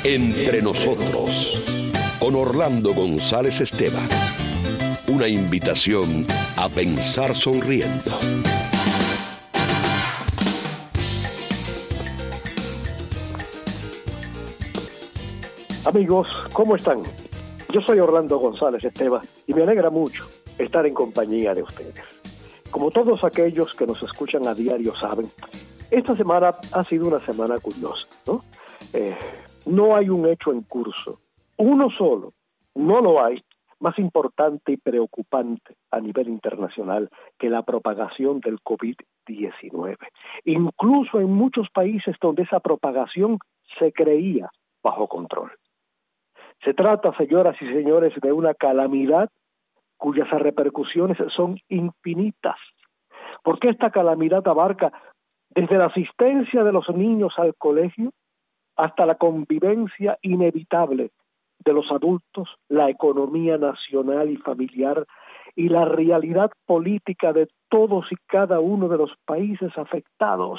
Entre nosotros, con Orlando González Esteban. Una invitación a pensar sonriendo. Amigos, ¿cómo están? Yo soy Orlando González Esteban y me alegra mucho estar en compañía de ustedes. Como todos aquellos que nos escuchan a diario saben, esta semana ha sido una semana curiosa, ¿no? No hay un hecho en curso, uno solo, no lo hay, más importante y preocupante a nivel internacional que la propagación del COVID-19. Incluso en muchos países donde esa propagación se creía bajo control. Se trata, señoras y señores, de una calamidad cuyas repercusiones son infinitas, porque esta calamidad abarca desde la asistencia de los niños al colegio hasta la convivencia inevitable de los adultos, la economía nacional y familiar y la realidad política de todos y cada uno de los países afectados.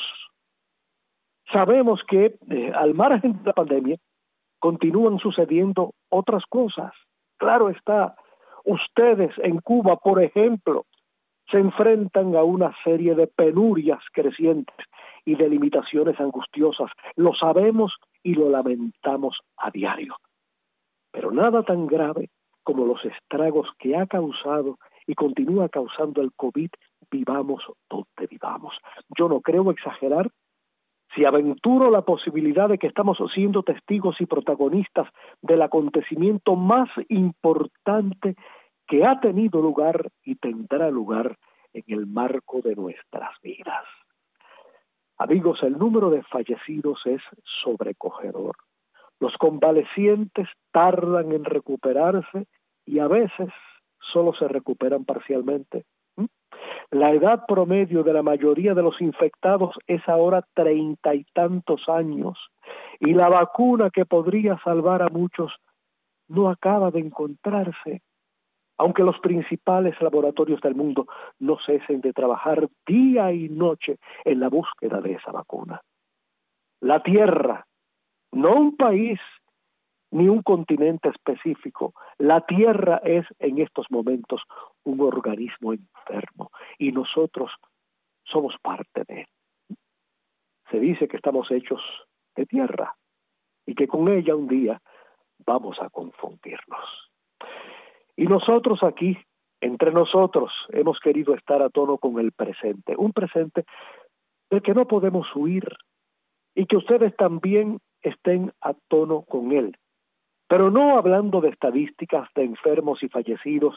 Sabemos que al margen de la pandemia continúan sucediendo otras cosas. Claro está, ustedes en Cuba, por ejemplo, se enfrentan a una serie de penurias crecientes y de limitaciones angustiosas. Lo sabemos y lo lamentamos a diario. Pero nada tan grave como los estragos que ha causado y continúa causando el COVID, vivamos donde vivamos. Yo no creo exagerar si aventuro la posibilidad de que estamos siendo testigos y protagonistas del acontecimiento más importante que ha tenido lugar y tendrá lugar en el marco de nuestras vidas. Amigos, el número de fallecidos es sobrecogedor. Los convalecientes tardan en recuperarse y a veces solo se recuperan parcialmente. La edad promedio de la mayoría de los infectados es ahora 30 y tantos años y la vacuna que podría salvar a muchos no acaba de encontrarse, aunque los principales laboratorios del mundo no cesen de trabajar día y noche en la búsqueda de esa vacuna. La Tierra, no un país ni un continente específico, la Tierra es en estos momentos un organismo enfermo y nosotros somos parte de él. Se dice que estamos hechos de tierra y que con ella un día vamos a confundirnos. Y nosotros aquí, entre nosotros, hemos querido estar a tono con el presente, un presente del que no podemos huir y que ustedes también estén a tono con él. Pero no hablando de estadísticas de enfermos y fallecidos,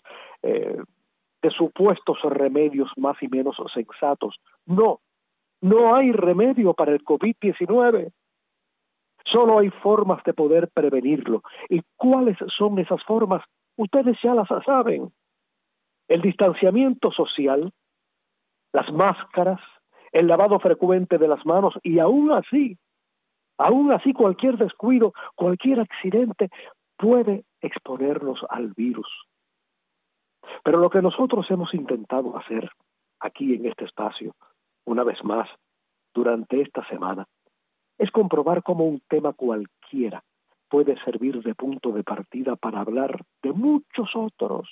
de supuestos remedios más y menos sensatos. No hay remedio para el COVID-19. Solo hay formas de poder prevenirlo. ¿Y cuáles son esas formas? Ustedes ya las saben. El distanciamiento social, las máscaras, el lavado frecuente de las manos y aún así cualquier descuido, cualquier accidente puede exponernos al virus. Pero lo que nosotros hemos intentado hacer aquí en este espacio, una vez más, durante esta semana, es comprobar cómo un tema cualquiera puede servir de punto de partida para hablar de muchos otros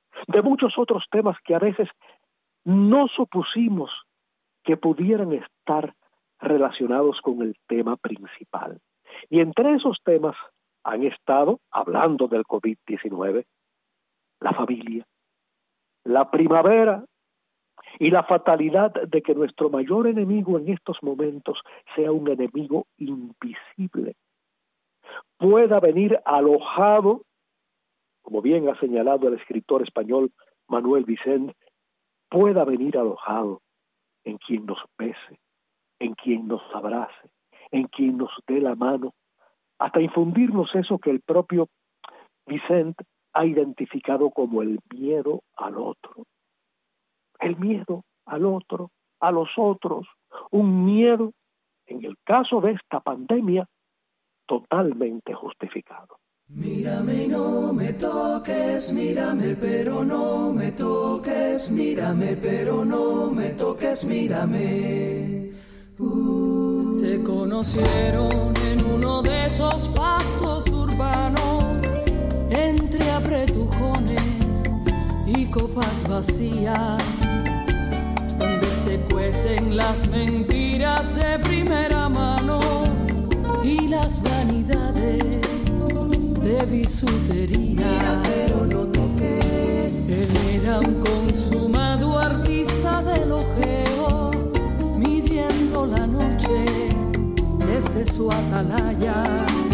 temas que a veces no supusimos que pudieran estar relacionados con el tema principal. Y entre esos temas han estado, hablando del COVID-19, la familia, la primavera y la fatalidad de que nuestro mayor enemigo en estos momentos sea un enemigo invisible. Pueda venir alojado, como bien ha señalado el escritor español Manuel Vicent, pueda venir alojado en quien nos bese, en quien nos abrace, en quien nos dé la mano, hasta infundirnos eso que el propio Vicent ha identificado como el miedo al otro. El miedo al otro, a los otros, un miedo, en el caso de esta pandemia, totalmente justificado. Mírame y no me toques, mírame pero no me toques, mírame pero no me toques, mírame. Se conocieron en uno de esos pastos urbanos, entre apretujones y copas vacías, donde se cuecen las mentiras de primera mano y las vanidades de bisutería. Mira, pero no toques. Él era un consumado artista del ojeo, midiendo la noche desde su atalaya,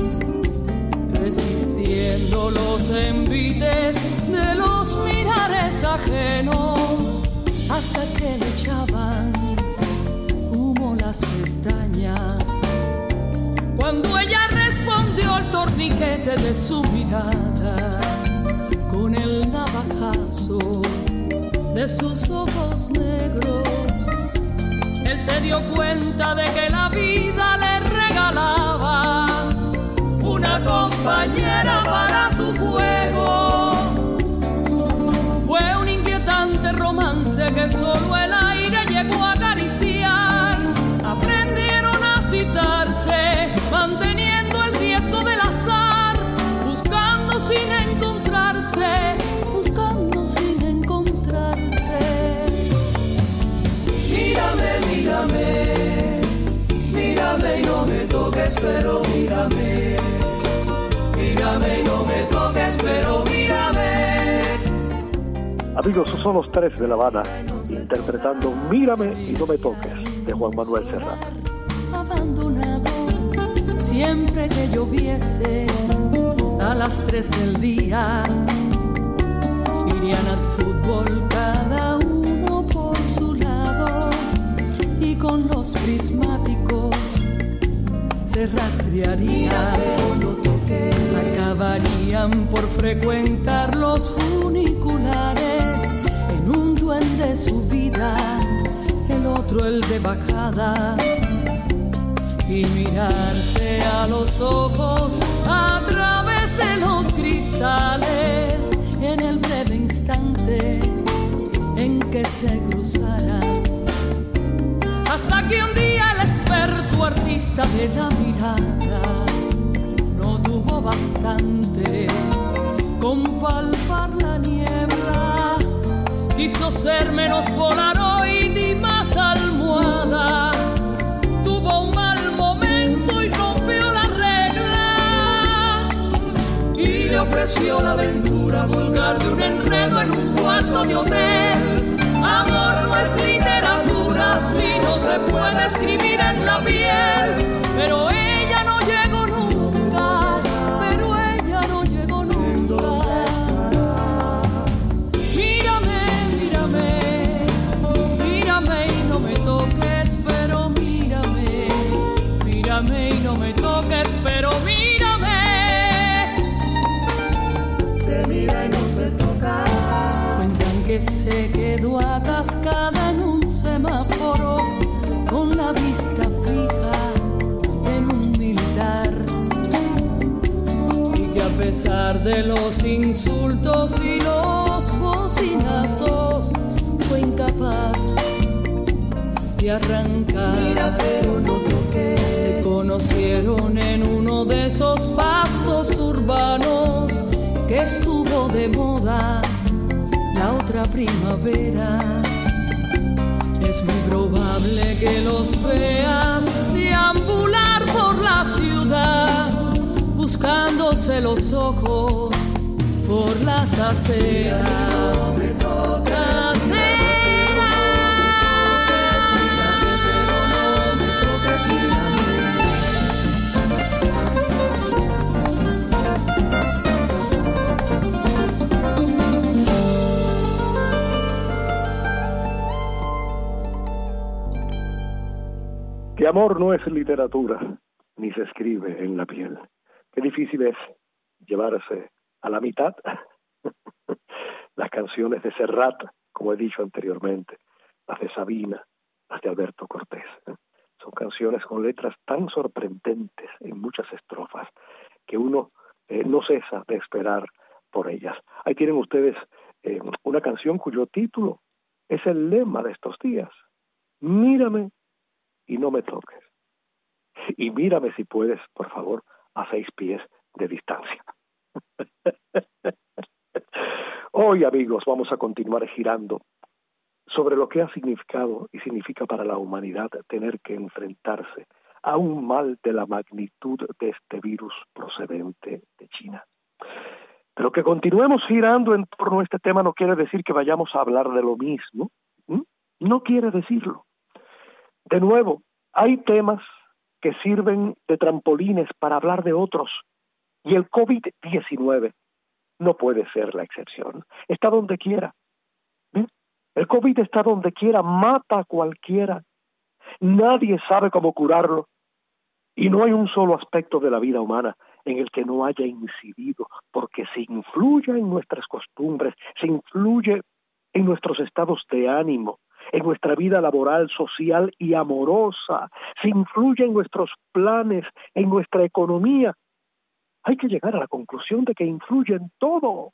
resistiendo los envites de los mirares ajenos, hasta que le echaban humo las pestañas. Cuando ella respondió al torniquete de su mirada, con el navajazo de sus ojos negros, él se dio cuenta de que la vida le regalaba una compañera para su juego. Fue un inquietante romance que solo el aire llegó a acariciar. Aprendieron a citarse, manteniendo el riesgo del azar, buscando sin encontrarse, buscando sin encontrarse. Mírame, mírame, mírame y no me toques, pero mírame. Mírame y no me toques, pero mírame. Amigos, son los Tres de La Habana interpretando Mírame y no me toques, de Juan Manuel Serrat. Abandonado, siempre que lloviese a las 3 del día, irían al fútbol cada uno por su lado, y con los prismáticos se rastrearían. Acabarían por frecuentar los funiculares, en un duende su vida, el otro el de bajada, y mirarse a los ojos a través de los cristales, en el breve instante en que se cruzaran, hasta que un día el experto artista de la mirada no tuvo bastante con palpar la niebla, quiso ser menos polaroid y más almohada, tuvo un mal momento y rompió la regla, y le ofreció la aventura vulgar de un enredo en un cuarto de hotel. Amor no es literatura si no se puede escribir en la piel, pero ella no llegó nunca, pero ella no llegó nunca. Mírame, mírame, mírame y no me toques, pero mírame. Mírame y no me toques, pero mírame. Se mira y no se toca. Cuentan que se quedó atascada en un semáforo con la vista fija en un militar, y que a pesar de los insultos y los bocinazos fue incapaz de arrancar. Mira, pero no toques. Se conocieron en uno de esos pastos urbanos que estuvo de moda la otra primavera. Es muy probable que los veas deambular por la ciudad, buscándose los ojos por las aceras. Que amor no es literatura, ni se escribe en la piel. Qué difícil es llevarse a la mitad las canciones de Serrat, como he dicho anteriormente, las de Sabina, las de Alberto Cortés. Son canciones con letras tan sorprendentes en muchas estrofas que uno no cesa de esperar por ellas. Ahí tienen ustedes una canción cuyo título es el lema de estos días. Mírame y no me toques. Y mírame si puedes, por favor, a 6 pies de distancia. Hoy, amigos, vamos a continuar girando sobre lo que ha significado y significa para la humanidad tener que enfrentarse a un mal de la magnitud de este virus procedente de China. Pero que continuemos girando en torno a este tema no quiere decir que vayamos a hablar de lo mismo. No quiere decirlo. De nuevo, hay temas que sirven de trampolines para hablar de otros, y el COVID-19 no puede ser la excepción. Está donde quiera. El COVID está donde quiera, mata a cualquiera. Nadie sabe cómo curarlo, y no hay un solo aspecto de la vida humana en el que no haya incidido, porque se influye en nuestras costumbres, se influye en nuestros estados de ánimo, en nuestra vida laboral, social y amorosa, se influye en nuestros planes, en nuestra economía. Hay que llegar a la conclusión de que influye en todo.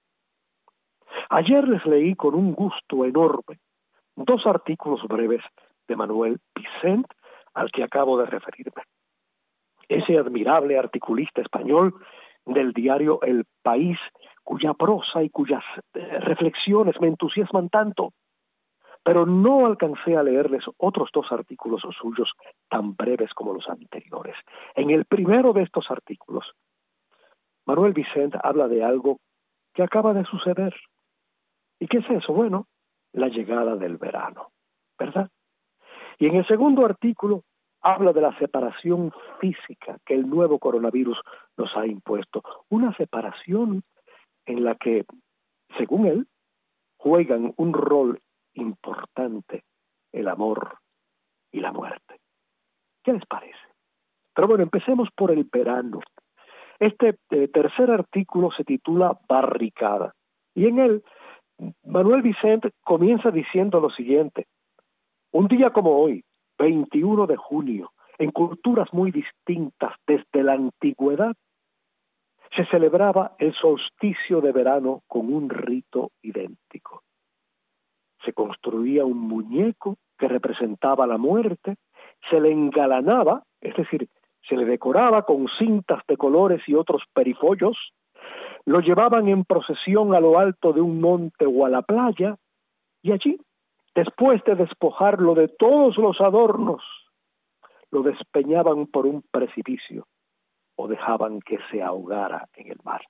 Ayer les leí con un gusto enorme 2 artículos breves de Manuel Vicent, al que acabo de referirme. Ese admirable articulista español del diario El País, cuya prosa y cuyas reflexiones me entusiasman tanto, pero no alcancé a leerles otros 2 artículos suyos tan breves como los anteriores. En el primero de estos artículos, Manuel Vicent habla de algo que acaba de suceder. ¿Y qué es eso? Bueno, la llegada del verano, ¿verdad? Y en el segundo artículo habla de la separación física que el nuevo coronavirus nos ha impuesto. Una separación en la que, según él, juegan un rol importante el amor y la muerte. ¿Qué les parece? Pero bueno, empecemos por el verano. Este tercer artículo se titula Barricada, y en él Manuel Vicent comienza diciendo lo siguiente: un día como hoy, 21 de junio, en culturas muy distintas desde la antigüedad, se celebraba el solsticio de verano con un rito idéntico. Se construía un muñeco que representaba la muerte, se le engalanaba, es decir, se le decoraba con cintas de colores y otros perifollos, lo llevaban en procesión a lo alto de un monte o a la playa, y allí, después de despojarlo de todos los adornos, lo despeñaban por un precipicio o dejaban que se ahogara en el mar.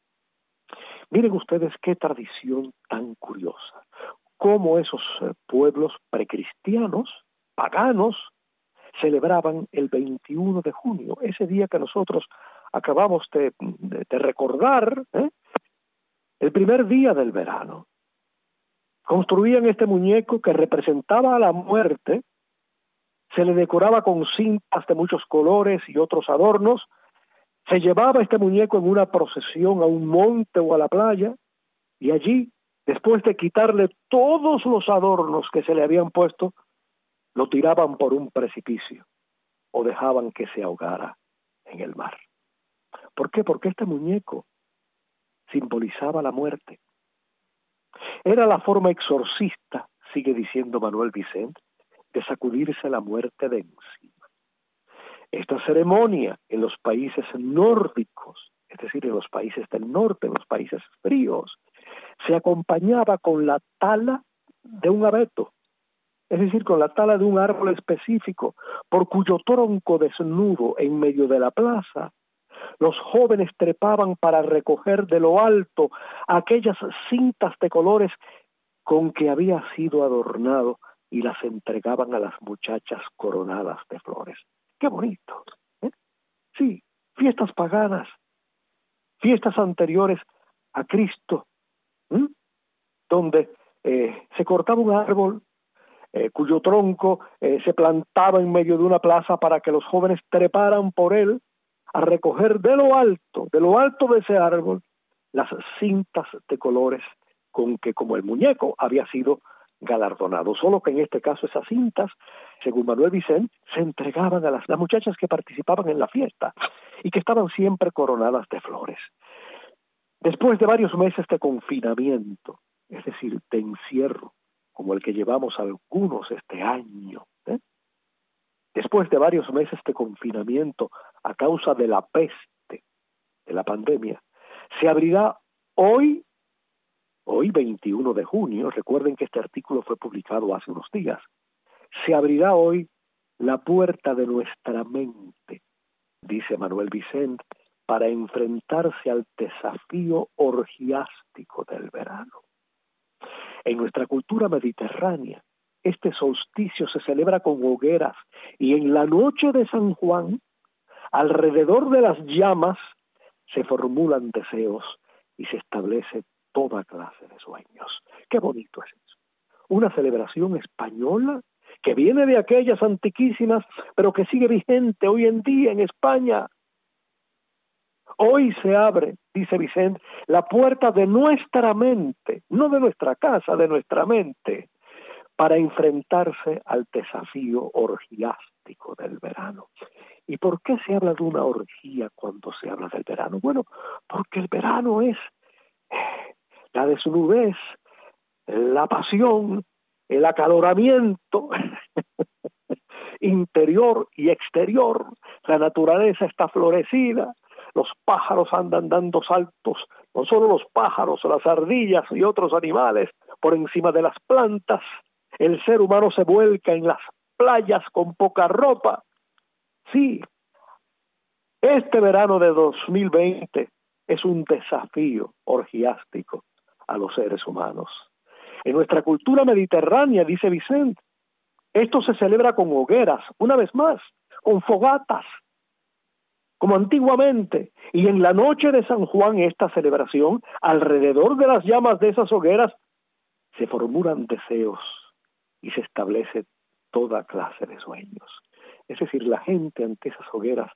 Miren ustedes qué tradición tan curiosa, cómo esos pueblos precristianos, paganos, celebraban el 21 de junio, ese día que nosotros acabamos de recordar, el primer día del verano. Construían este muñeco que representaba a la muerte, se le decoraba con cintas de muchos colores y otros adornos, se llevaba este muñeco en una procesión a un monte o a la playa, y allí, después de quitarle todos los adornos que se le habían puesto, lo tiraban por un precipicio o dejaban que se ahogara en el mar. ¿Por qué? Porque este muñeco simbolizaba la muerte. Era la forma exorcista, sigue diciendo Manuel Vicent, de sacudirse la muerte de encima. Esta ceremonia en los países nórdicos, es decir, en los países del norte, en los países fríos, se acompañaba con la tala de un abeto, es decir, con la tala de un árbol específico, por cuyo tronco desnudo en medio de la plaza, los jóvenes trepaban para recoger de lo alto aquellas cintas de colores con que había sido adornado y las entregaban a las muchachas coronadas de flores. ¡Qué bonito! Sí, fiestas paganas, fiestas anteriores a Cristo, donde se cortaba un árbol cuyo tronco se plantaba en medio de una plaza para que los jóvenes treparan por él a recoger de lo alto de ese árbol, las cintas de colores con que, como el muñeco, había sido galardonado. Solo que en este caso esas cintas, según Manuel Vicent, se entregaban a las muchachas que participaban en la fiesta y que estaban siempre coronadas de flores. Después de varios meses de confinamiento, es decir, de encierro, como el que llevamos algunos este año, Después de varios meses de confinamiento a causa de la peste, de la pandemia, se abrirá hoy 21 de junio, recuerden que este artículo fue publicado hace unos días, se abrirá hoy la puerta de nuestra mente, dice Manuel Vicent, para enfrentarse al desafío orgiástico del verano. En nuestra cultura mediterránea, este solsticio se celebra con hogueras y en la noche de San Juan, alrededor de las llamas, se formulan deseos y se establece toda clase de sueños. Qué bonito es eso. Una celebración española que viene de aquellas antiquísimas, pero que sigue vigente hoy en día en España. Hoy se abre, dice Vicente, la puerta de nuestra mente, no de nuestra casa, de nuestra mente, para enfrentarse al desafío orgiástico del verano. ¿Y por qué se habla de una orgía cuando se habla del verano? Bueno, porque el verano es la desnudez, la pasión, el acaloramiento interior y exterior. La naturaleza está florecida, los pájaros andan dando saltos, no solo los pájaros, las ardillas y otros animales por encima de las plantas. El ser humano se vuelca en las playas con poca ropa. Sí, este verano de 2020 es un desafío orgiástico a los seres humanos. En nuestra cultura mediterránea, dice Vicente, esto se celebra con hogueras, una vez más, con fogatas, como antiguamente. Y en la noche de San Juan, esta celebración, alrededor de las llamas de esas hogueras, se formulan deseos y se establece toda clase de sueños. Es decir, la gente ante esas hogueras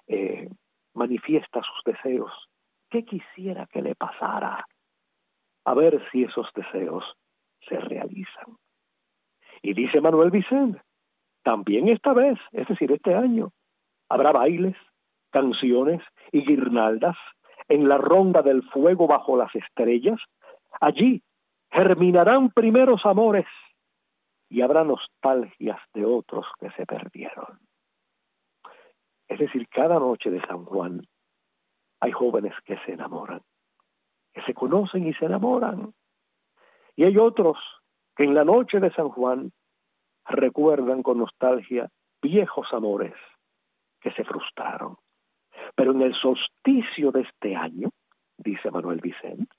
manifiesta sus deseos. ¿Qué quisiera que le pasara? A ver si esos deseos se realizan. Y dice Manuel Vicente, también esta vez, es decir, este año, habrá bailes, canciones y guirnaldas en la ronda del fuego bajo las estrellas. Allí germinarán primeros amores y habrá nostalgias de otros que se perdieron. Es decir, cada noche de San Juan hay jóvenes que se enamoran, que se conocen y se enamoran. Y hay otros que en la noche de San Juan recuerdan con nostalgia viejos amores que se frustraron. Pero en el solsticio de este año, dice Manuel Vicente,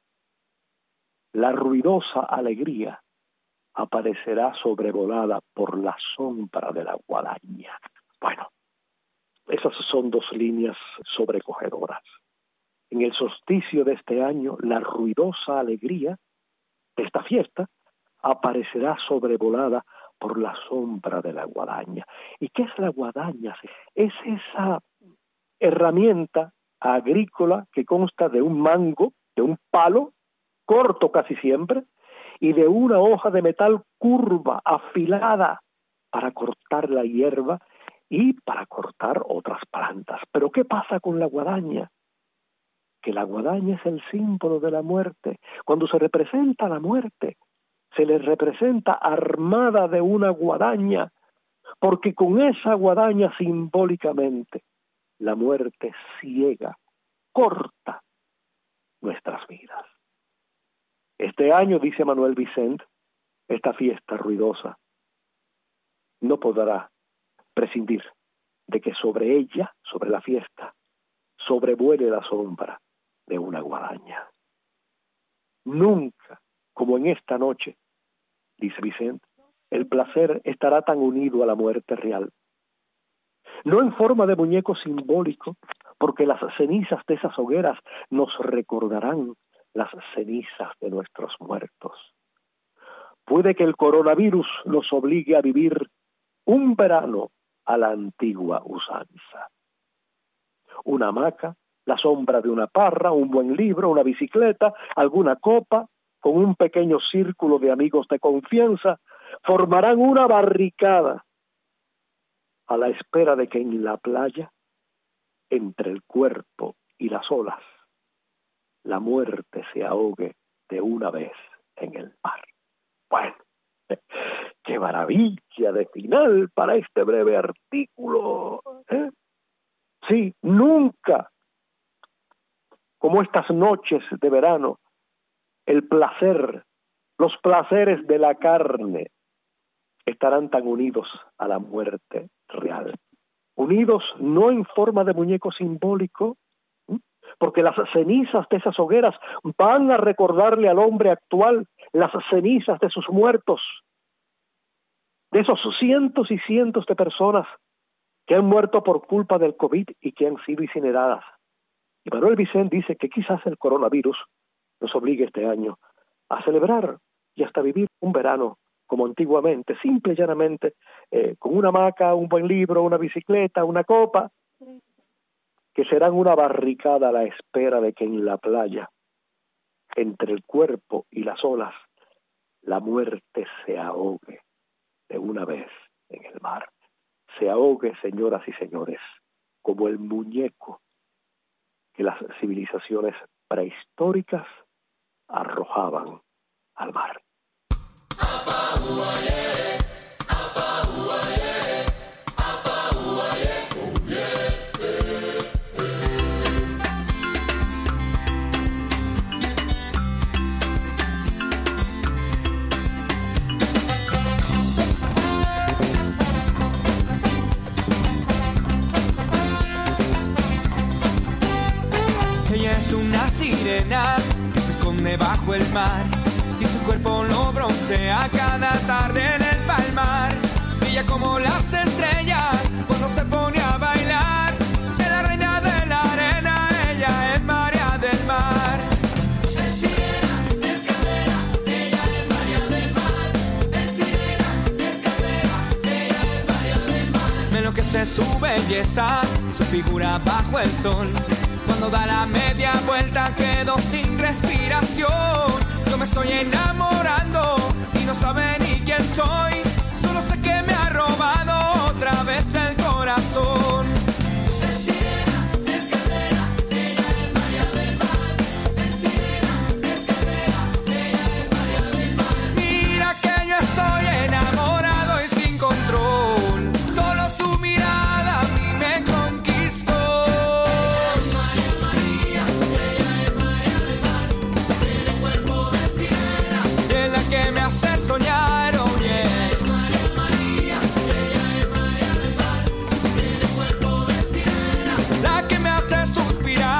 la ruidosa alegría aparecerá sobrevolada por la sombra de la guadaña. Bueno, esas son dos líneas sobrecogedoras. En el solsticio de este año, la ruidosa alegría de esta fiesta aparecerá sobrevolada por la sombra de la guadaña. ¿Y qué es la guadaña? Es esa herramienta agrícola que consta de un mango, de un palo, corto casi siempre, y de una hoja de metal curva, afilada, para cortar la hierba y para cortar otras plantas. Pero ¿qué pasa con la guadaña? Que la guadaña es el símbolo de la muerte. Cuando se representa la muerte, se le representa armada de una guadaña, porque con esa guadaña simbólicamente la muerte ciega, corta nuestras vidas. Este año, dice Manuel Vicente, esta fiesta ruidosa no podrá prescindir de que sobre ella, sobre la fiesta, sobrevuele la sombra de una guadaña. Nunca, como en esta noche, dice Vicente, el placer estará tan unido a la muerte real. No en forma de muñeco simbólico, porque las cenizas de esas hogueras nos recordarán las cenizas de nuestros muertos. Puede que el coronavirus nos obligue a vivir un verano a la antigua usanza. Una hamaca, la sombra de una parra, un buen libro, una bicicleta, alguna copa, con un pequeño círculo de amigos de confianza, formarán una barricada a la espera de que en la playa, entre el cuerpo y las olas, la muerte se ahogue de una vez en el mar. Bueno, ¡Qué maravilla de final para este breve artículo! Sí, nunca, como estas noches de verano, el placer, los placeres de la carne estarán tan unidos a la muerte real. Unidos no en forma de muñeco simbólico, porque las cenizas de esas hogueras van a recordarle al hombre actual las cenizas de sus muertos, de esos cientos y cientos de personas que han muerto por culpa del COVID y que han sido incineradas. Y Manuel Vicent dice que quizás el coronavirus nos obligue este año a celebrar y hasta vivir un verano como antiguamente, simple y llanamente, con una hamaca, un buen libro, una bicicleta, una copa, que serán una barricada a la espera de que en la playa, entre el cuerpo y las olas, la muerte se ahogue de una vez en el mar. Se ahogue, señoras y señores, como el muñeco que las civilizaciones prehistóricas arrojaban al mar. Ella es una sirena que se esconde bajo el mar y su cuerpo lo broncea cada tarde en el palmar. Brilla como las estrellas cuando se pone a bailar. Es la reina de la arena, ella es María del mar. Es sirena, es caldera, ella es María del mar. Es sirena, es caldera, ella es María del mar. Me enloquece su belleza, su figura bajo el sol. Cuando da la media vuelta quedo sin respiración. Yo me estoy enamorando y no sabe ni quién soy. Solo sé que me ha robado otra vez el corazón. Es sirena, es caldera, ella es María del mar. Es sirena, es caldera, ella es María del mar. Mira que yo estoy enamorado y sin control. Solo su mirada a mí me conquistó. Que me hace soñar, oh yeah. Es María, ella es María del mar. Tiene cuerpo de sirena. La que me hace suspirar.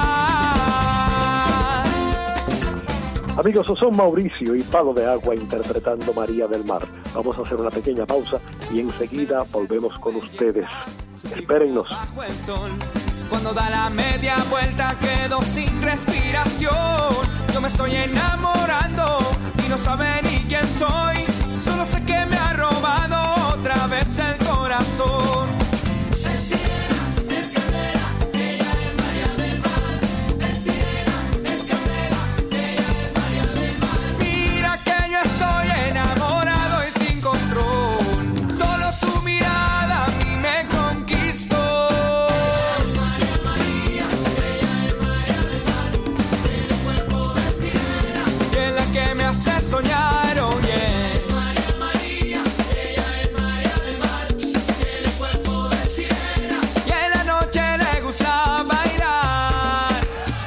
Amigos, son Mauricio y Palo de Agua interpretando María del Mar. Vamos a hacer una pequeña pausa y enseguida volvemos con ustedes. Espérennos. Bajo el sol, cuando da la media vuelta quedo sin respiración. Yo me estoy enamorando y no sabe ni quién soy. Solo sé que me ha robado otra vez el corazón. Es sirena, es caldera, ella es María del mar. Es sirena, es caldera, ella es María del mar. Mira que yo estoy enamorado y sin control. Solo su mirada a mí me conquistó. Es María, ella es María del mar. Tiene cuerpo de sirena. Y es la que me hace soñar, oh yeah. Es María, ella es María del mar. Tiene cuerpo de sirena. Y en la noche le gusta bailar.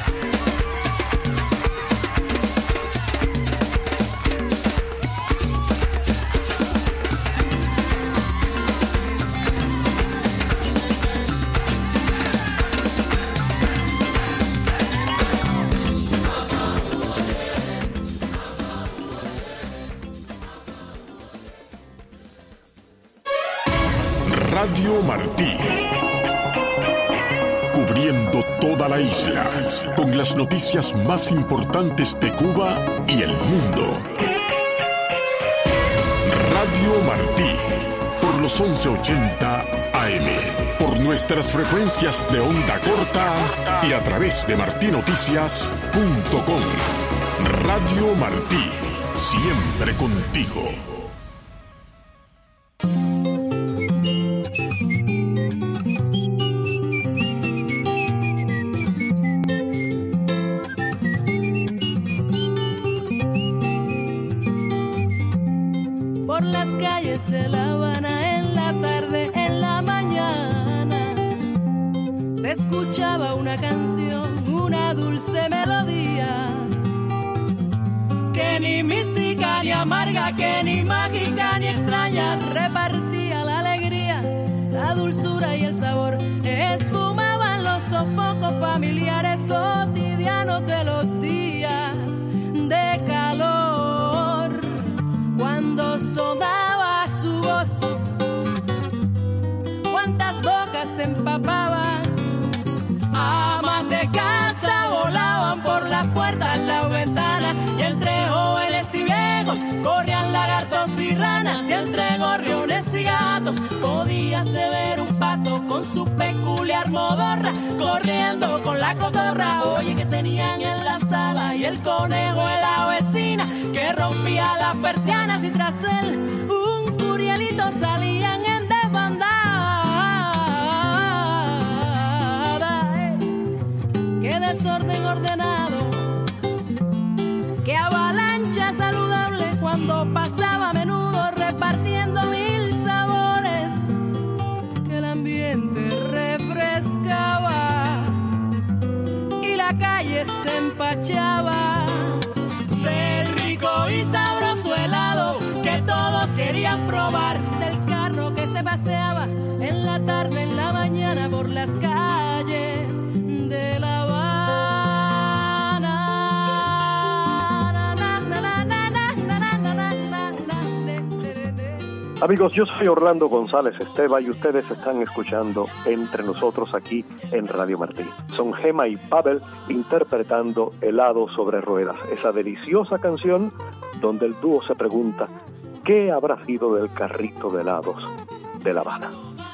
Radio Martí. Cubriendo toda la isla con las noticias más importantes de Cuba y el mundo. Radio Martí, por los 1180 AM, por nuestras frecuencias de onda corta y a través de martinoticias.com. Radio Martí, siempre contigo. Por las calles de cantaba una canción, una dulce melodía, que ni mística ni amarga, que ni mágica ni extraña, repartía la alegría, la dulzura y el sabor, esfumaban los sofocos familiares cotidianos de los días de calor. Cuando sonaba su voz, cuántas bocas se empapaban, amas de casa volaban por las puertas, las ventanas, y entre jóvenes y viejos corrían lagartos y ranas, y entre gorriones y gatos podíase ver un pato con su peculiar modorra, corriendo con la cotorra. Oye, que tenían en la sala, y el conejo de la vecina que rompía las persianas, y tras él un curielito salían en desbandada. Qué desorden ordenado, qué avalancha saludable, cuando pasaba a menudo repartiendo mil sabores que el ambiente refrescaba y la calle se empachaba del rico y sabroso helado que todos querían probar, del carro que se paseaba en la tarde, en la mañana por las calles de La Habana. Amigos, yo soy Orlando González Esteva y ustedes están escuchando Entre Nosotros aquí en Radio Martí. Son Gema y Pavel interpretando Helado sobre Ruedas, esa deliciosa canción donde el dúo se pregunta ¿qué habrá sido del carrito de helados de La Habana?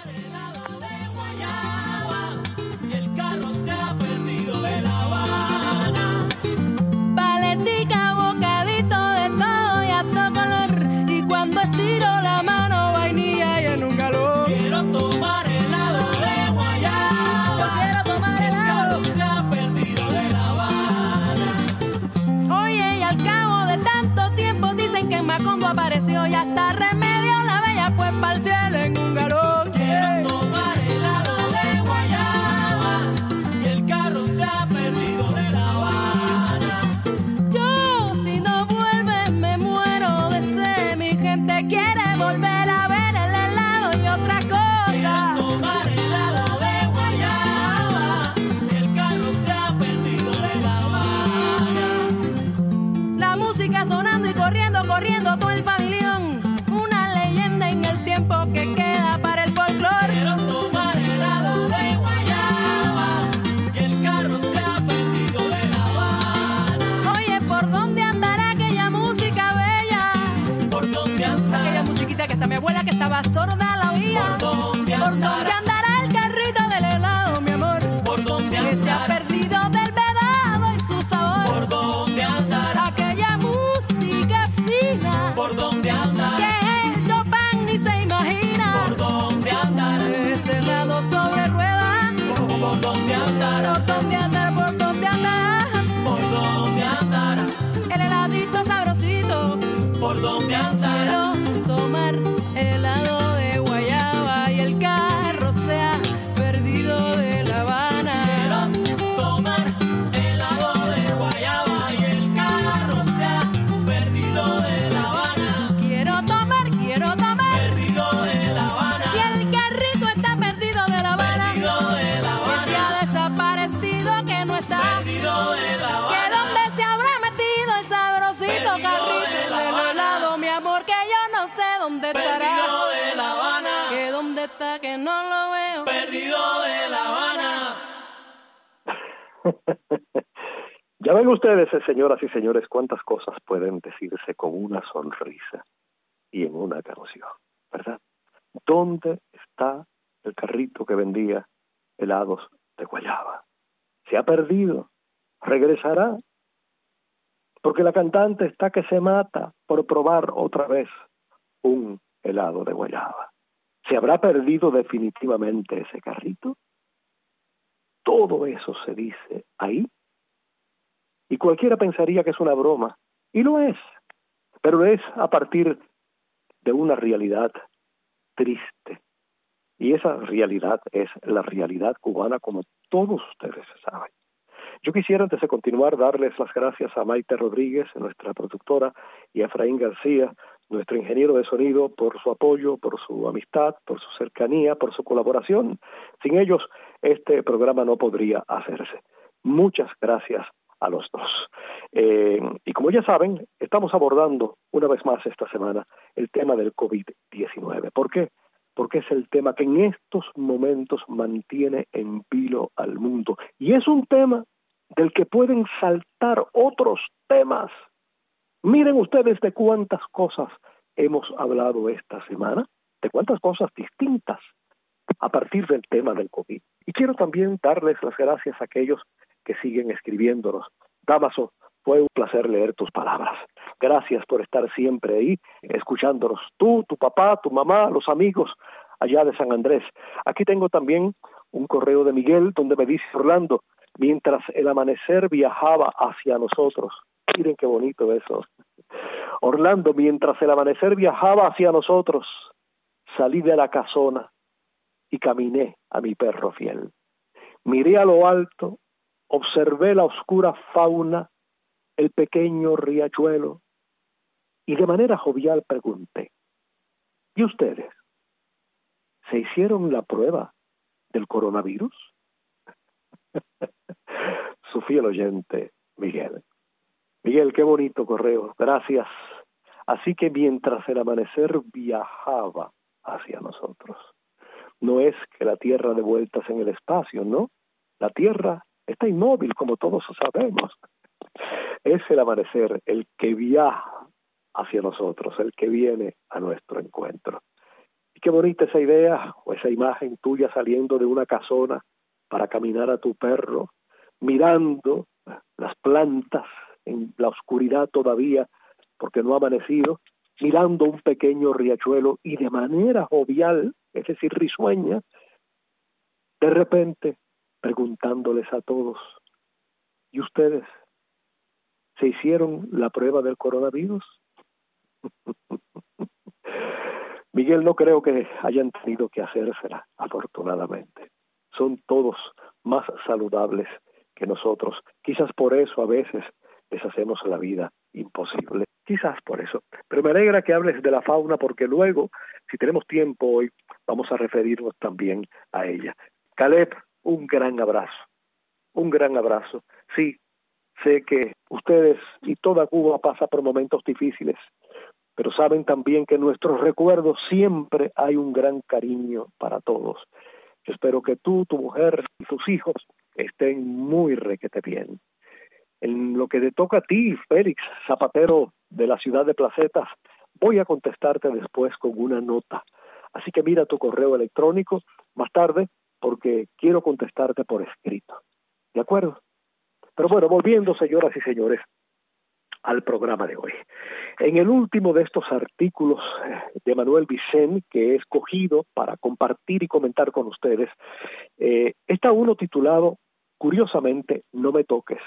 Paletica, bocadito de todo y a todo color, y cuando estiro la mano vainilla y en un galón. Quiero tomar helado de guayaba. Quiero tomar helado. Se ha perdido de La Habana. Oye, y al cabo de tanto tiempo dicen que en Macondo apareció y hasta Remedio la Bella fue pa'l cielo en un galón. Quiero tomar helado de guayaba. Y el carro se ha perdido de La Habana. Yo, si no vuelve, me muero de sed. Mi gente quiere volver a ver el helado y otra cosa. Quiero tomar helado de guayaba. Y el carro se ha perdido de La Habana. La música sonando y corriendo, corriendo todo el pabellón. Una leyenda en el tiempo que queda para el folclore. Quiero tomar helado de guayaba. Y el carro se ha perdido de La Habana. Oye, ¿por dónde andará aquella música bella? ¿Por dónde Aquella andará? musiquita que hasta mi abuela que estaba sorda la oía. ¿Por dónde ¿Por dónde andará? andará el carrito del helado, mi amor? ¿Por dónde Que se ha andará? perdido del vedado y su sabor. ¿Por dónde andará? Aquella música fina ¿Por dónde andará? que el Chopin ni se imagina. ¿Por dónde andará? Ese helado sobre ruedas. ¿Por dónde andará? ¿Por dónde andará? ¿Por dónde andará? ¿Por dónde andará? El heladito sabrosito. ¿Por dónde andará? Quiero tomar helado de guayaba y el carro se ha perdido de La Habana. Quiero tomar helado de guayaba y el carro se ha perdido de La Habana. Quiero tomar Perdido de La Habana. y el carrito está perdido de La Habana. Perdido de La Que se ha Habana. desaparecido, que no está. Perdido de La Que Habana. dónde se habrá metido el sabrosito Perdido carrito de La del Habana. helado, mi amor, que yo no sé dónde estará. Perdido de La Habana. Que dónde está, que no lo veo. Perdido de La Habana. Ya ven ustedes, señoras y señores, cuántas cosas pueden decirse con una sonrisa y en una canción, ¿verdad? ¿Dónde está el carrito que vendía helados de guayaba? Se ha perdido, regresará, porque la cantante está que se mata por probar otra vez un helado de guayaba. ¿Se habrá perdido definitivamente ese carrito? Todo eso se dice ahí. Y cualquiera pensaría que es una broma, y lo es, pero es a partir de una realidad triste. Y esa realidad es la realidad cubana como todos ustedes saben. Yo quisiera, antes de continuar, darles las gracias a Maite Rodríguez, nuestra productora, y a Efraín García, nuestro ingeniero de sonido, por su apoyo, por su amistad, por su cercanía, por su colaboración. Sin ellos, este programa no podría hacerse. Muchas gracias a los dos. Y como ya saben, estamos abordando una vez más esta semana el tema del COVID-19. ¿Por qué? Porque es el tema que en estos momentos mantiene en vilo al mundo. Y es un tema del que pueden saltar otros temas. Miren ustedes de cuántas cosas hemos hablado esta semana, de cuántas cosas distintas a partir del tema del COVID. Y quiero también darles las gracias a aquellos que siguen escribiéndonos. Damaso, fue un placer leer tus palabras. Gracias por estar siempre ahí, escuchándonos. Tú, tu papá, tu mamá, los amigos allá de San Andrés. Aquí tengo también un correo de Miguel donde me dice: Orlando, mientras el amanecer viajaba hacia nosotros. Miren qué bonito eso. Orlando, mientras el amanecer viajaba hacia nosotros, salí de la casona y caminé a mi perro fiel. Miré a lo alto, observé la oscura fauna, el pequeño riachuelo, y de manera jovial pregunté: ¿y ustedes se hicieron la prueba del coronavirus? Su fiel oyente, Miguel. Miguel, qué bonito correo, gracias. Así que mientras el amanecer viajaba hacia nosotros, no es que la Tierra dé vueltas en el espacio, ¿no? La Tierra está inmóvil, como todos sabemos. Es el amanecer el que viaja hacia nosotros, el que viene a nuestro encuentro. Y qué bonita esa idea, o esa imagen tuya saliendo de una casona para caminar a tu perro, mirando las plantas en la oscuridad todavía, porque no ha amanecido, mirando un pequeño riachuelo y de manera jovial, es decir, risueña, de repente preguntándoles a todos: ¿y ustedes se hicieron la prueba del coronavirus? Miguel, no creo que hayan tenido que hacérsela, afortunadamente. Son todos más saludables que nosotros. Quizás por eso a veces les hacemos la vida imposible. Quizás por eso. Pero me alegra que hables de la fauna, porque luego, si tenemos tiempo hoy, vamos a referirnos también a ella. Caleb, un gran abrazo. Un gran abrazo. Sí, sé que ustedes y toda Cuba pasa por momentos difíciles, pero saben también que en nuestros recuerdos siempre hay un gran cariño para todos. Yo espero que tú, tu mujer y tus hijos estén muy requete bien. En lo que te toca a ti, Félix, zapatero de la ciudad de Placetas, voy a contestarte después con una nota. Así que mira tu correo electrónico más tarde, porque quiero contestarte por escrito. ¿De acuerdo? Pero bueno, volviendo, señoras y señores, al programa de hoy. En el último de estos artículos de Manuel Vicent, que he escogido para compartir y comentar con ustedes, está uno titulado, curiosamente, No me toques.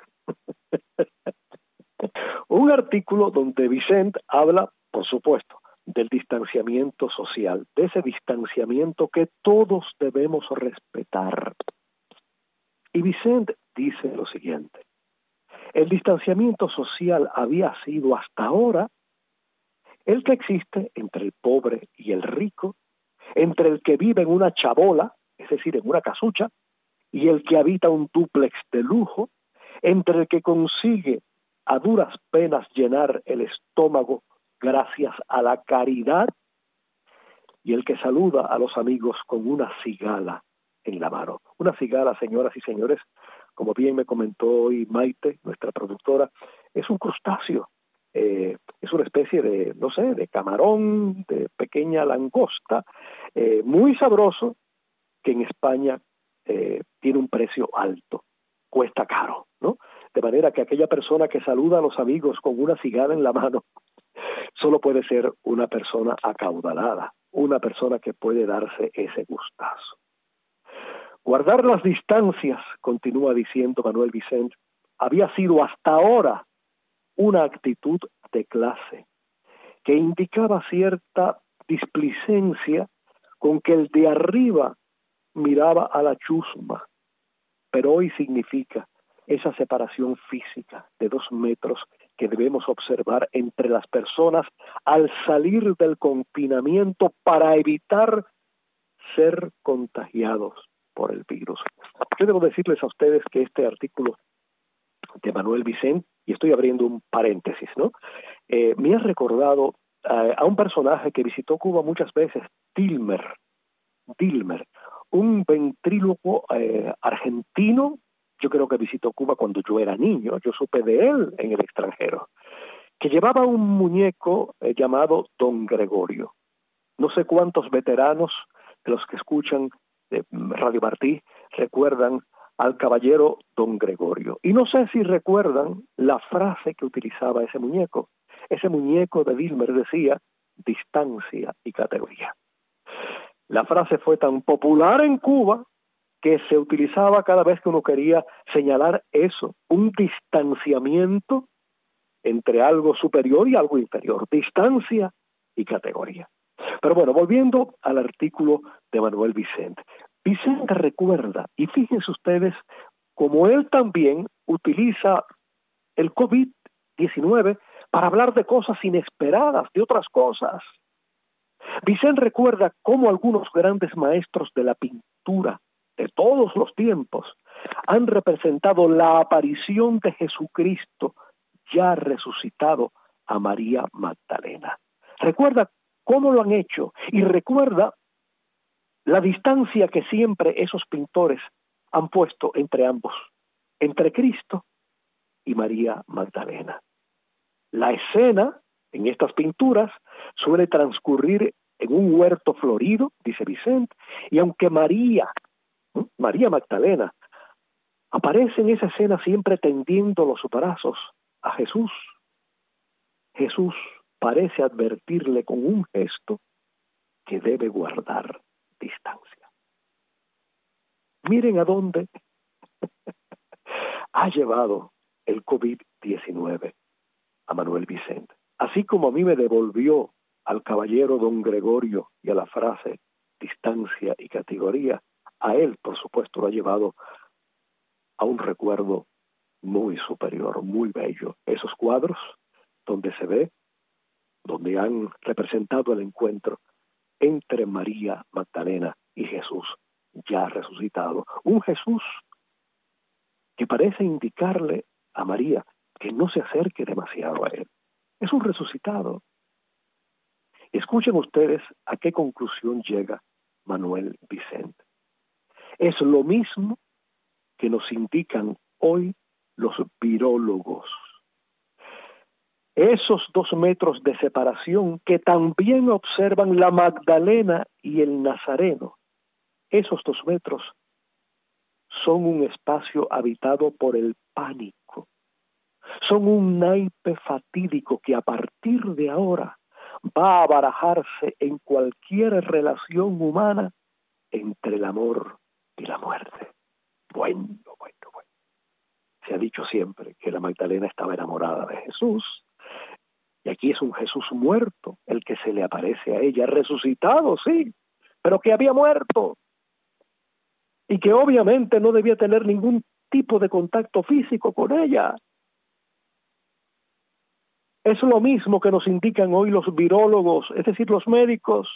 Un artículo donde Vicent habla, por supuesto, del distanciamiento social, de ese distanciamiento que todos debemos respetar. Y Vicent dice lo siguiente: el distanciamiento social había sido hasta ahora el que existe entre el pobre y el rico, entre el que vive en una chabola, es decir, en una casucha, y el que habita un dúplex de lujo, entre el que consigue a duras penas llenar el estómago gracias a la caridad, y el que saluda a los amigos con una cigala en la mano. Una cigala, señoras y señores, como bien me comentó hoy Maite, nuestra productora, es un crustáceo, es una especie de, no sé, de camarón, de pequeña langosta, muy sabroso, que en España tiene un precio alto, cuesta caro, ¿no? De manera que aquella persona que saluda a los amigos con una cigala en la mano solo puede ser una persona acaudalada, una persona que puede darse ese gustazo. Guardar las distancias, continúa diciendo Manuel Vicent, había sido hasta ahora una actitud de clase que indicaba cierta displicencia con que el de arriba miraba a la chusma pero hoy significa esa separación física de 2 metros que debemos observar entre las personas al salir del confinamiento para evitar ser contagiados por el virus. Yo debo decirles a ustedes que este artículo de Manuel Vicent, y estoy abriendo un paréntesis, ¿no? Me ha recordado a un personaje que visitó Cuba muchas veces, Dilmer, un ventrílocuo argentino. Yo creo que visitó Cuba cuando yo era niño, yo supe de él en el extranjero, que llevaba un muñeco llamado Don Gregorio. No sé cuántos veteranos de los que escuchan Radio Martí recuerdan al caballero Don Gregorio. Y no sé si recuerdan la frase que utilizaba ese muñeco. Ese muñeco de Dilmer decía: distancia y categoría. La frase fue tan popular en Cuba que se utilizaba cada vez que uno quería señalar eso, un distanciamiento entre algo superior y algo inferior, distancia y categoría. Pero bueno, volviendo al artículo de Manuel Vicent. Vicent recuerda, y fíjense ustedes, como él también utiliza el COVID-19 para hablar de cosas inesperadas, de otras cosas. Vicent recuerda cómo algunos grandes maestros de la pintura de todos los tiempos han representado la aparición de Jesucristo ya resucitado a María Magdalena. Recuerda cómo lo han hecho y recuerda la distancia que siempre esos pintores han puesto entre ambos, entre Cristo y María Magdalena. La escena en estas pinturas suele transcurrir en un huerto florido, dice Vicent, y aunque María Magdalena aparece en esa escena siempre tendiendo los brazos a Jesús, Jesús parece advertirle con un gesto que debe guardar distancia. Miren a dónde ha llevado el COVID-19 a Manuel Vicent. Así como a mí me devolvió al caballero Don Gregorio y a la frase distancia y categoría, a él, por supuesto, lo ha llevado a un recuerdo muy superior, muy bello. Esos cuadros donde se ve, donde han representado el encuentro entre María Magdalena y Jesús ya resucitado. Un Jesús que parece indicarle a María que no se acerque demasiado a él. Es un resucitado. Escuchen ustedes a qué conclusión llega Manuel Vicent. Es lo mismo que nos indican hoy los virólogos. Esos 2 metros de separación que también observan la Magdalena y el Nazareno, esos 2 metros son un espacio habitado por el pánico. Son un naipe fatídico que a partir de ahora va a barajarse en cualquier relación humana entre el amor y la muerte. Bueno. Se ha dicho siempre que la Magdalena estaba enamorada de Jesús, y aquí es un Jesús muerto el que se le aparece a ella, resucitado, sí, pero que había muerto, y que obviamente no debía tener ningún tipo de contacto físico con ella. Es lo mismo que nos indican hoy los virólogos, es decir, los médicos.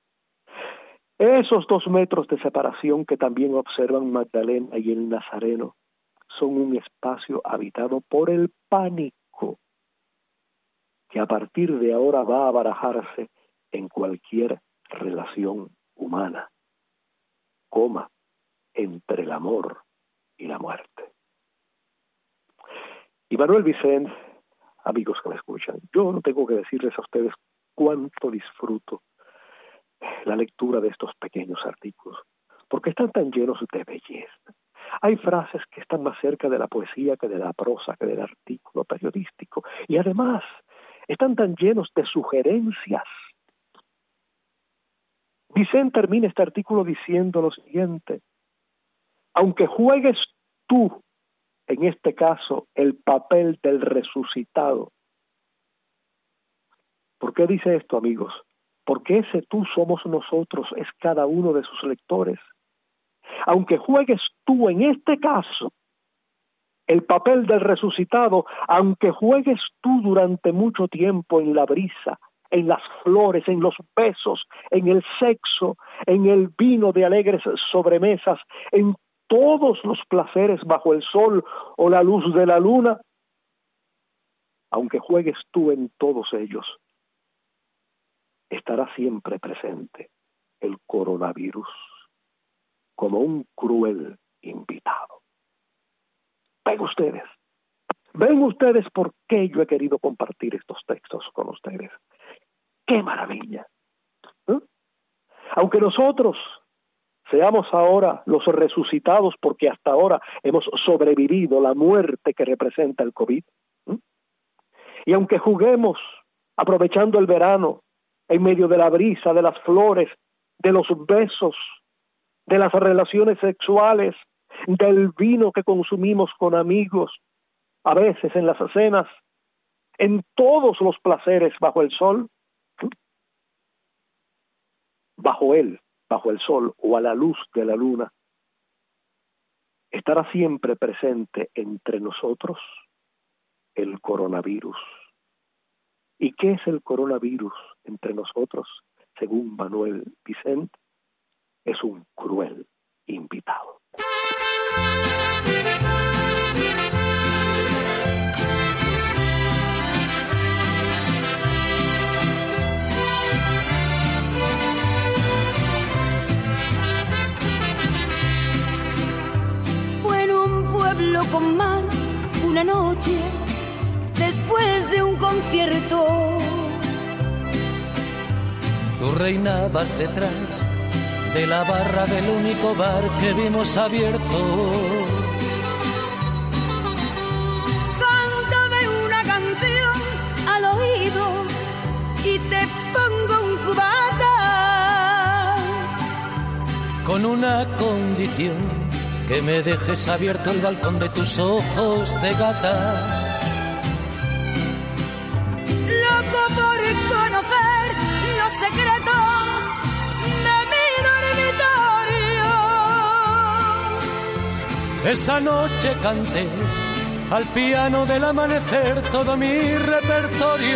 Esos 2 metros de separación que también observan Magdalena y el Nazareno son un espacio habitado por el pánico, que a partir de ahora va a barajarse en cualquier relación humana, entre el amor y la muerte. Y Manuel Vicent, amigos que me escuchan, yo no tengo que decirles a ustedes cuánto disfruto la lectura de estos pequeños artículos, porque están tan llenos de belleza. Hay frases que están más cerca de la poesía que de la prosa, que del artículo periodístico, y además están tan llenos de sugerencias. Vicent termina este artículo diciendo lo siguiente: aunque juegues tú, en este caso, el papel del resucitado. ¿Por qué dice esto, amigos? Porque ese tú somos nosotros, es cada uno de sus lectores. Aunque juegues tú en este caso el papel del resucitado, aunque juegues tú durante mucho tiempo en la brisa, en las flores, en los besos, en el sexo, en el vino de alegres sobremesas, en todos los placeres bajo el sol o la luz de la luna, aunque juegues tú en todos ellos, estará siempre presente el coronavirus como un cruel invitado. Ven ustedes por qué yo he querido compartir estos textos con ustedes. ¡Qué maravilla! Aunque nosotros seamos ahora los resucitados porque hasta ahora hemos sobrevivido la muerte que representa el COVID, y aunque juguemos aprovechando el verano en medio de la brisa, de las flores, de los besos, de las relaciones sexuales, del vino que consumimos con amigos, a veces en las cenas, en todos los placeres bajo el sol, bajo el sol o a la luz de la luna, estará siempre presente entre nosotros el coronavirus. ¿Y qué es el coronavirus entre nosotros? Según Manuel Vicente, es un cruel invitado. Fue en un pueblo con mar una noche después de un concierto. Tú reinabas detrás de la barra del único bar que vimos abierto. Cántame una canción al oído y te pongo un cubata. Con una condición, que me dejes abierto el balcón de tus ojos de gata. Loco por conocer los secretos de mi dormitorio. Esa noche canté al piano del amanecer todo mi repertorio.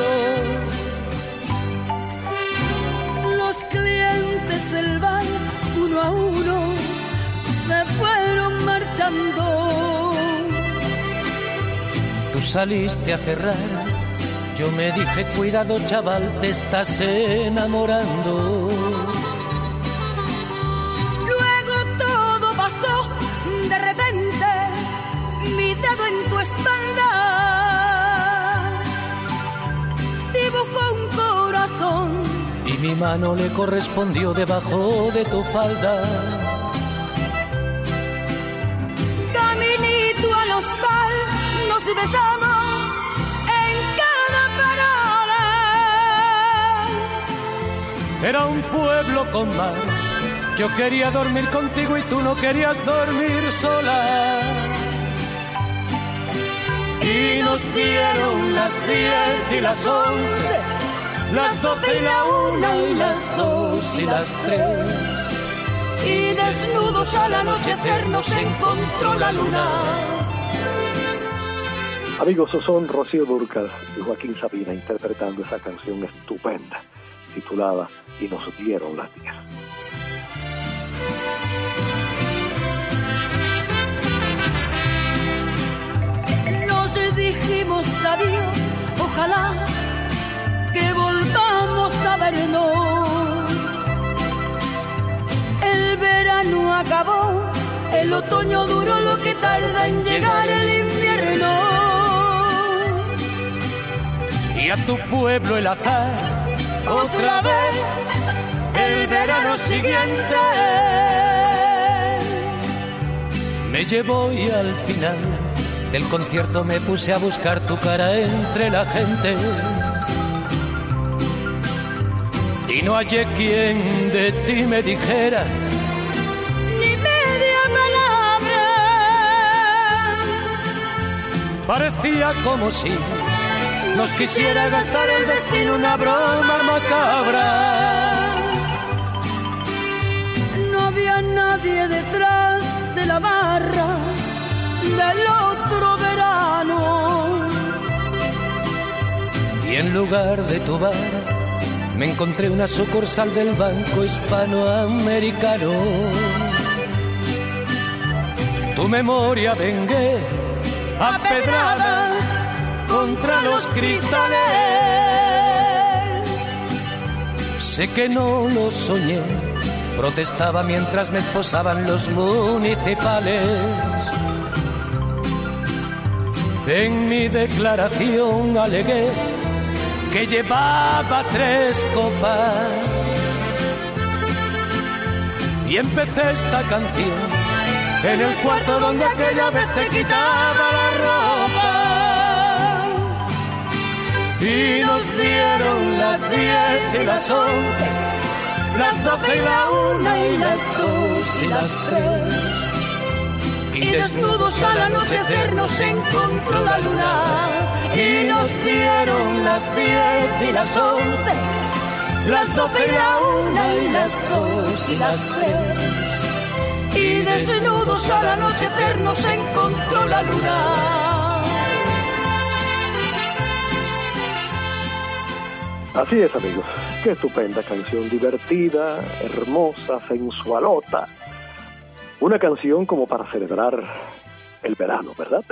Los clientes del bar, uno a uno, se fueron marchando. Tú saliste a cerrar, yo me dije, cuidado chaval, te estás enamorando. Luego todo pasó, de repente, mi dedo en tu espalda dibujó un corazón y mi mano le correspondió debajo de tu falda. Caminito al hostal, nos besamos en cada parada. Era un pueblo con mar, yo quería dormir contigo y tú no querías dormir sola. Y nos dieron las 10 y las 11, las 12 y la 1 y las 2 y las 3. Y desnudos al anochecer nos encontró la luna. Amigos, son Rocío Dúrcal y Joaquín Sabina interpretando esa canción estupenda titulada Y nos dieron las 10. Nos dijimos adiós, ojalá que volvamos a vernos. El verano acabó, el otoño duró lo que tarda en llegar el invierno. Y a tu pueblo el azar, otra vez, el verano siguiente, me llevó y al final del concierto me puse a buscar tu cara entre la gente. Y no hallé quien de ti me dijera ni media palabra. Parecía como si nos quisiera gastar el destino una broma macabra. No había había nadie detrás de la barra del otro verano. Y en lugar de tu bar me encontré una sucursal del Banco Hispanoamericano. Tu memoria vengué a pedradas contra los cristales. Sé que no lo soñé, protestaba mientras me esposaban los municipales. En mi declaración alegué que llevaba 3 copas y empecé esta canción en el cuarto donde aquella vez te quitaba la ropa. Y nos dieron las 10 y las 11, las 12 y la 1 y las 2 y las 3. Y desnudos al anochecer nos encontró la luna. Y nos dieron las 10 y las 11, las 12 y la 1 y las 2 y las 3. Y desnudos al anochecer nos encontró la luna. Así es, amigos. Qué estupenda canción, divertida, hermosa, sensualota. Una canción como para celebrar el verano, ¿verdad?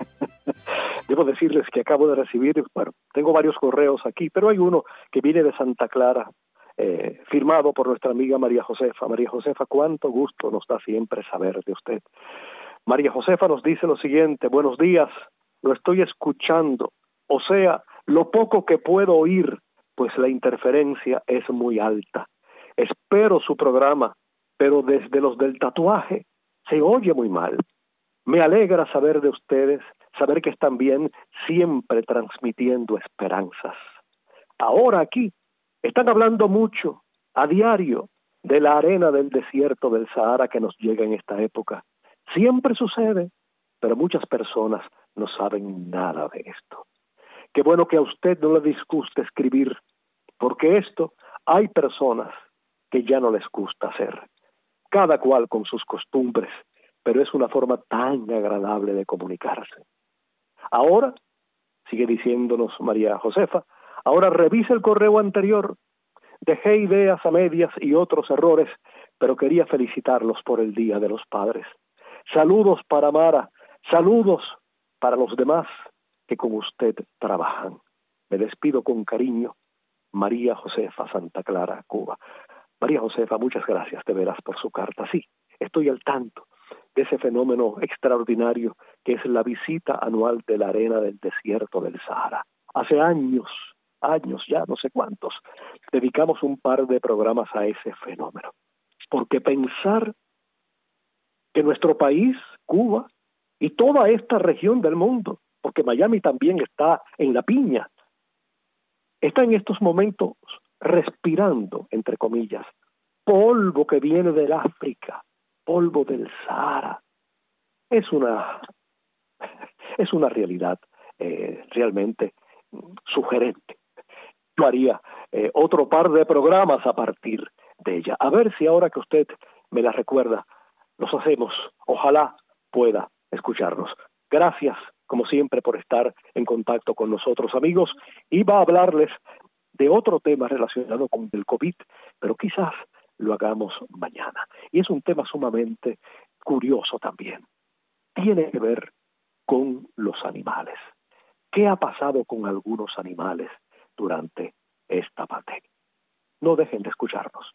Debo decirles que acabo de recibir, bueno, tengo varios correos aquí, pero hay uno que viene de Santa Clara, firmado por nuestra amiga María Josefa. María Josefa, cuánto gusto nos da siempre saber de usted. María Josefa nos dice lo siguiente: buenos días, lo estoy escuchando, o sea, lo poco que puedo oír, pues la interferencia es muy alta. Espero su programa, pero desde los del tatuaje se oye muy mal. Me alegra saber de ustedes, saber que están bien, siempre transmitiendo esperanzas. Ahora aquí están hablando mucho, a diario, de la arena del desierto del Sahara que nos llega en esta época. Siempre sucede, pero muchas personas no saben nada de esto. Qué bueno que a usted no le disguste escribir, porque esto hay personas que ya no les gusta hacer. Cada cual con sus costumbres, pero es una forma tan agradable de comunicarse. Ahora, sigue diciéndonos María Josefa, ahora revisa el correo anterior. Dejé ideas a medias y otros errores, pero quería felicitarlos por el Día de los Padres. Saludos para Mara, saludos para los demás que con usted trabajan. Me despido con cariño, María Josefa, Santa Clara, Cuba. María Josefa, muchas gracias de veras por su carta. Sí, estoy al tanto de ese fenómeno extraordinario que es la visita anual de la arena del desierto del Sahara. Hace años ya, no sé cuántos, dedicamos un par de programas a ese fenómeno. Porque pensar que nuestro país, Cuba, y toda esta región del mundo, porque Miami también está en la piña, está en estos momentos respirando, entre comillas, polvo que viene del África, polvo del Sahara. Es una realidad realmente sugerente. Yo haría otro par de programas a partir de ella. A ver si ahora que usted me la recuerda, los hacemos. Ojalá pueda escucharnos. Gracias, como siempre, por estar en contacto con nosotros, amigos. Iba a hablarles de otro tema relacionado con el COVID, pero quizás lo hagamos mañana. Y es un tema sumamente curioso también. Tiene que ver con los animales. ¿Qué ha pasado con algunos animales durante esta pandemia? No dejen de escucharnos.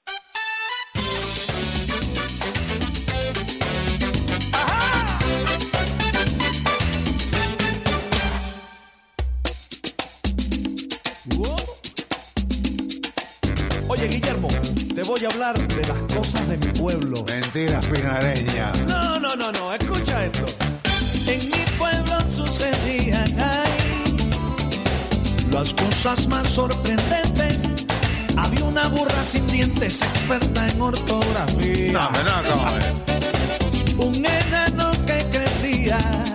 Oye, Guillermo, te voy a hablar de las cosas de mi pueblo. Mentira, pinareña. No, escucha esto. En mi pueblo sucedían las cosas más sorprendentes. Había una burra sin dientes, experta en ortografía. Un enano que crecía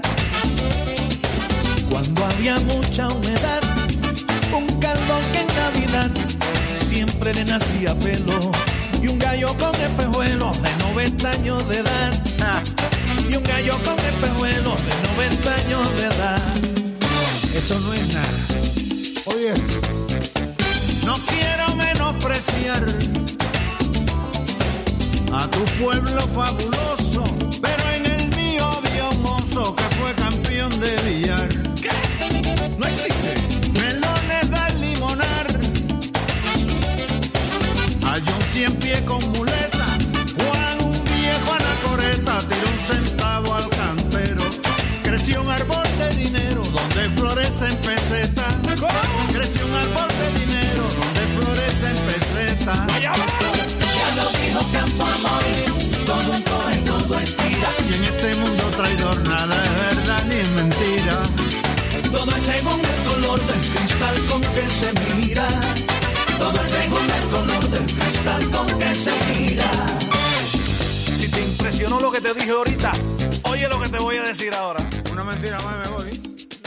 cuando había mucha humedad. Un calvo que en Navidad siempre le nacía pelo. Y Y un gallo con espejuelos de 90 años de edad. Y un gallo con espejuelos de 90 años de edad. Eso no es nada. Oye, no quiero menospreciar a tu pueblo fabuloso, pero en el mío había un mozo que fue campeón de billar. ¿Qué? No existe. Melones del limonar. Hay un 100 pies con muleta. Juan, un viejo anacoreta, tiró un centavo al cantero. Creció un árbol de dinero donde florecen pesetas. Creció un árbol de dinero donde florecen pesetas. ¡Allá va! Ya lo dijo Campo Amor, todo encoge, todo estira. Y en este mundo traidor nada es verdad ni es mentira. Todo es según el color del cristal con que se mira. Todo es según el color del cristal con que se mira. Si te impresionó lo que te dije ahorita, oye lo que te voy a decir ahora. Una mentira más me voy.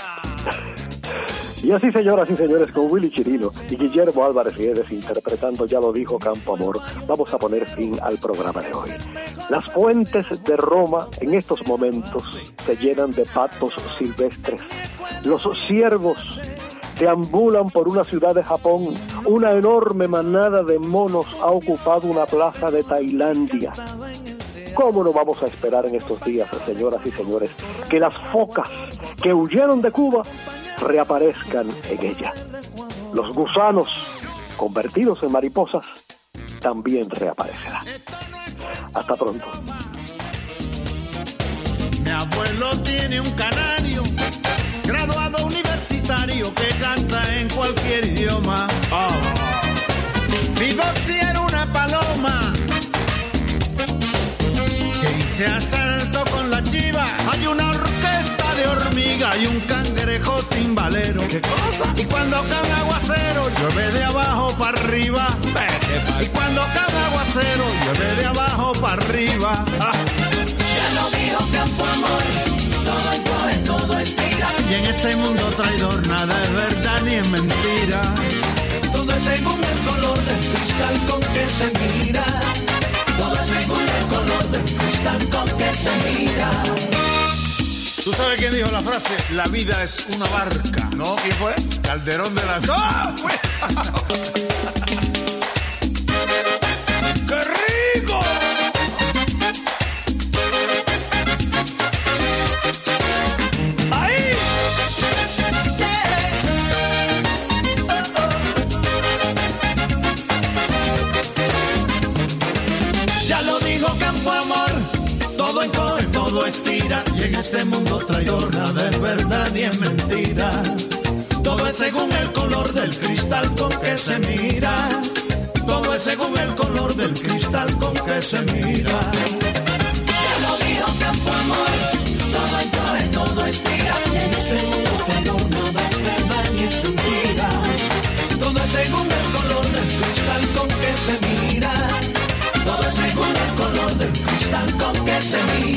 Y así, señoras y señores, con Willy Chirino y Guillermo Álvarez Guedes interpretando Ya lo dijo Campo Amor, vamos a poner fin al programa de hoy. Las fuentes de Roma en estos momentos se llenan de patos silvestres. Los ciervos deambulan por una ciudad de Japón. Una enorme manada de monos ha ocupado una plaza de Tailandia. ¿Cómo no vamos a esperar en estos días, señoras y señores, que las focas que huyeron de Cuba reaparezcan en ella? Los gusanos convertidos en mariposas también reaparecerán. Hasta pronto. Mi abuelo tiene un canario, graduado universitario que canta en cualquier idioma. Mi boxy era una paloma que hice asalto con la chiva. Hay una orquesta de hormiga y un cangrejo timbalero. ¿Qué cosa? Y cuando cae aguacero llueve de abajo para arriba. Y cuando cae aguacero llueve de abajo para arriba. Ya lo dijo Campo Amor, todo encoge, todo estira. Y en este mundo traidor nada es verdad ni es mentira. Todo es según el color del cristal con que se mira. Todo es según el color del cristal con que se mira. ¿Tú sabes quién dijo la frase? La vida es una barca. ¿No? ¿Quién fue? Calderón de la... ¡No! ¡Qué rico! ¡Ahí! Ya lo dijo Campo Amor, todo encoge, todo estira. Y en este mundo traidor nada es verdad ni es mentira. Todo es según el color del cristal con que se mira. Todo es según el color del cristal con que se mira. Ya lo dijo Campo Amor, todo encoge, todo estira. Y en este mundo traidor nada es verdad ni es mentira. Todo es según el color del cristal con que se mira. Todo es según el color del cristal con que se mira.